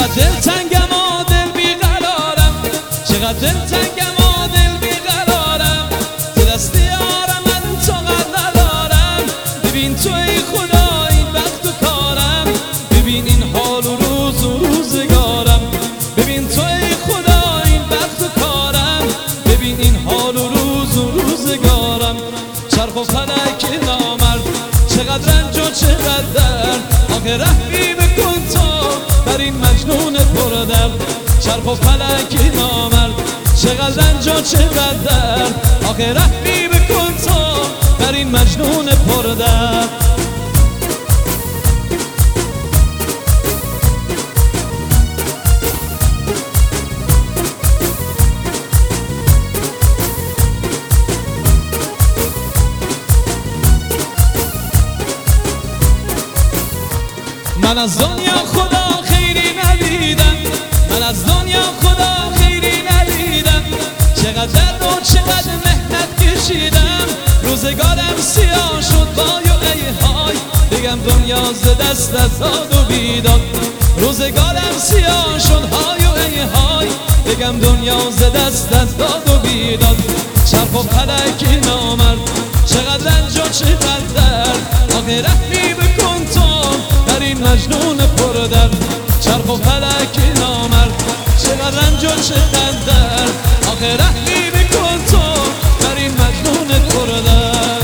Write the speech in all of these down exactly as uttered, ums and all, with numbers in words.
چقدر دلتنگم و دل بیقرارم، چقدر دلتنگم و دل بیقرارم، تو دست یارم من طاقت ندارم. ببین تو ای خدا این وقت و کارم، ببین این حال و روز و روزگارم. ببین تو ای خدا این وقت و کارم، ببین این حال و روز و روزگارم. چرخ و فلک نامرد، چقدر رنج و چقدر درد، آخه رحمی بکن تو بر این مجنون پردرد. چرخ و فلک نامرد، چقدر رنج و چقدر درد، آخه رحمی بکن تو بر این مجنون پردرد. من از دنیا خدا خیری ندیدم، من از دنیا خدا خیری ندیدم. چقدر درد و چقدر مهنت کشیدم، روزگارم سیاه شد وای و ای های. بگم دنیا ز دست داد و بیداد، روزگارم سیاه شد های و ای های. بگم دنیا ز دست داد و بیداد. چرخ و فلک نامرد، چقدر رنج و چقدر درد، آخه رحمی بکن تو بر این مجنون پردرد. چرخ و فلک نامرد، چقدر رنج و چقدر درد، آخه رحمی بکن تو بر این مجنون پردرد.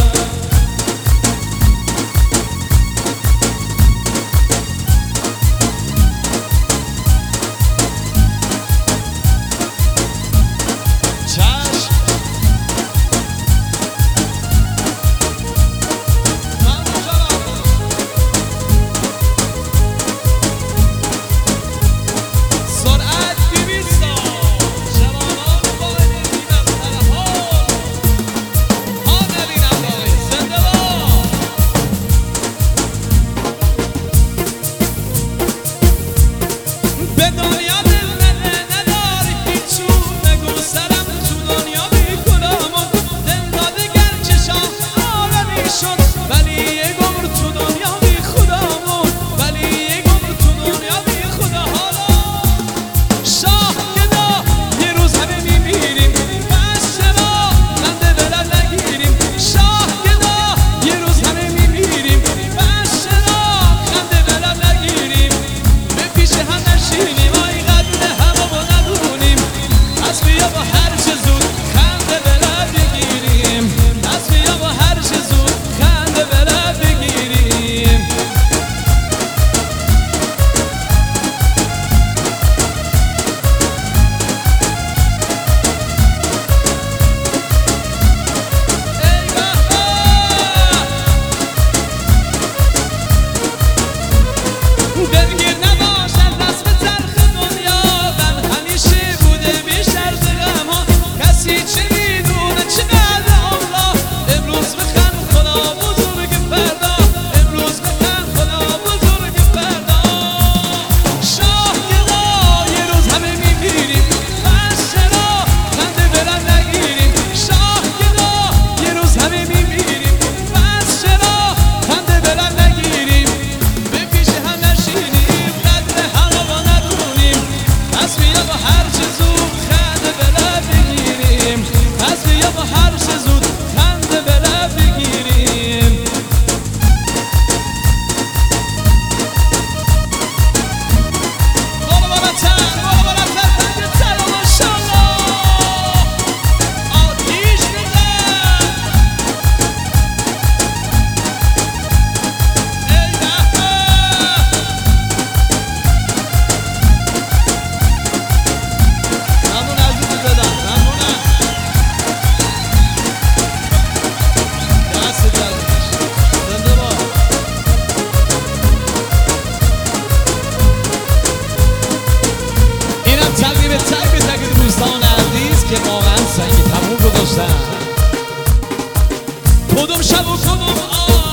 کدوم شب و کدوم آن